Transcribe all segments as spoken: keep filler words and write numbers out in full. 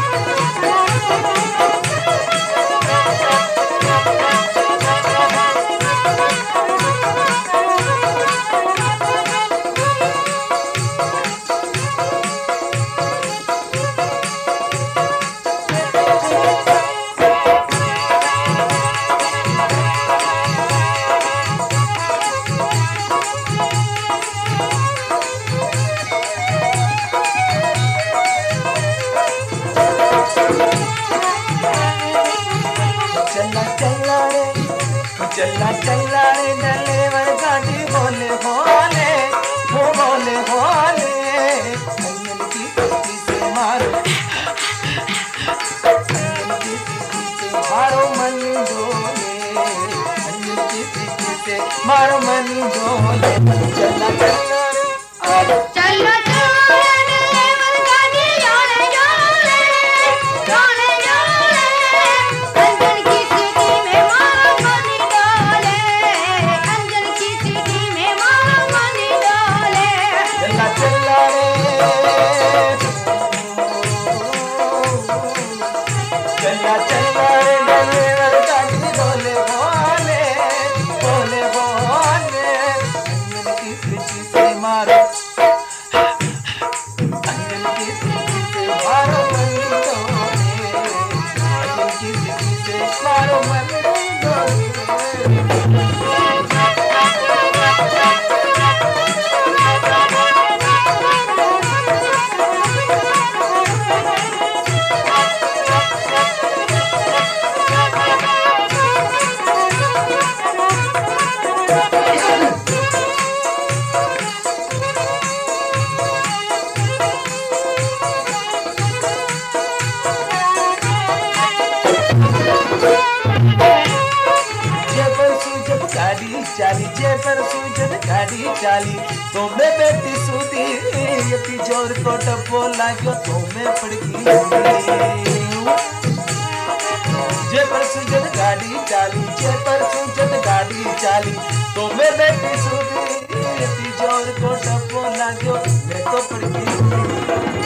चला चला रे डलेवर गाड़ी बोले बोले वो बोले बोले अंजन की पट्टी से मारो अंजन की पट्टी से मारो मन डोले अंजन की पट्टी से मारो मन डोले चला चला रे चला चाली जे पर सूजन गाड़ी चाली तो मैं बेटी सूदी यति जोर को टप्पो लाग्यो तो मैं पड़की जे पर सूजन गाड़ी चाली जे पर सूजन गाड़ी चाली तो मैं बेटी सूदी यति जोर को टप्पो लाग्यो मैं तो पड़की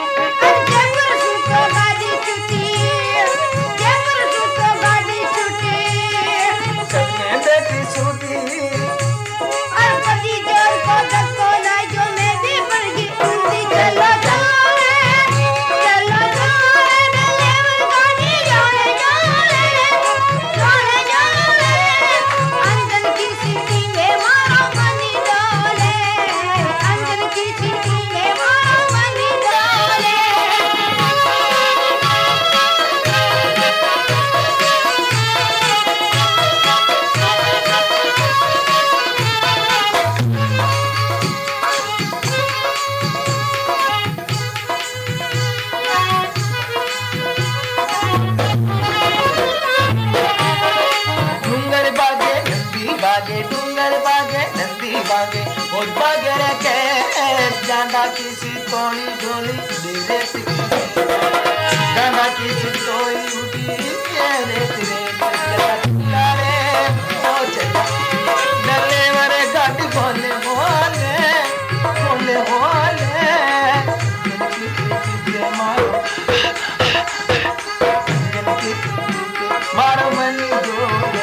गाना किसी कोई ढोली मेरे गाना किसी कोई उठी मेरे तेरे चला रे ओ चला डले वाले गाड़ी बोले बोले बोले बोले मारो मारो मन डोले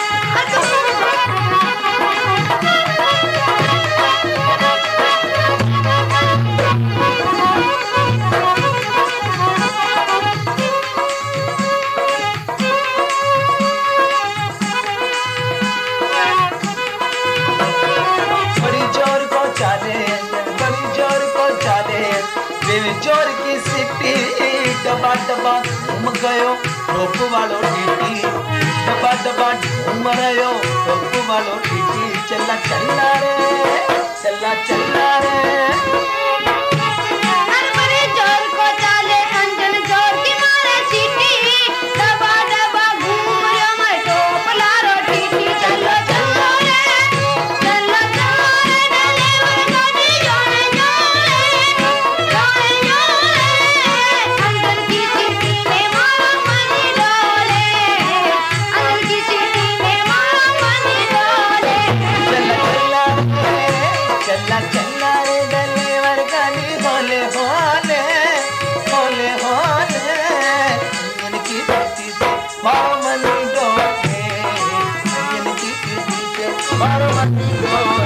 जोर की सिटी डबा डबा घूम गयो टोप वालो टीटी डबा डबा घूम रहो टोप वालो टीटी चला चला रे चला चला रे चला चला रे डलेवर गाड़ी मारो मत को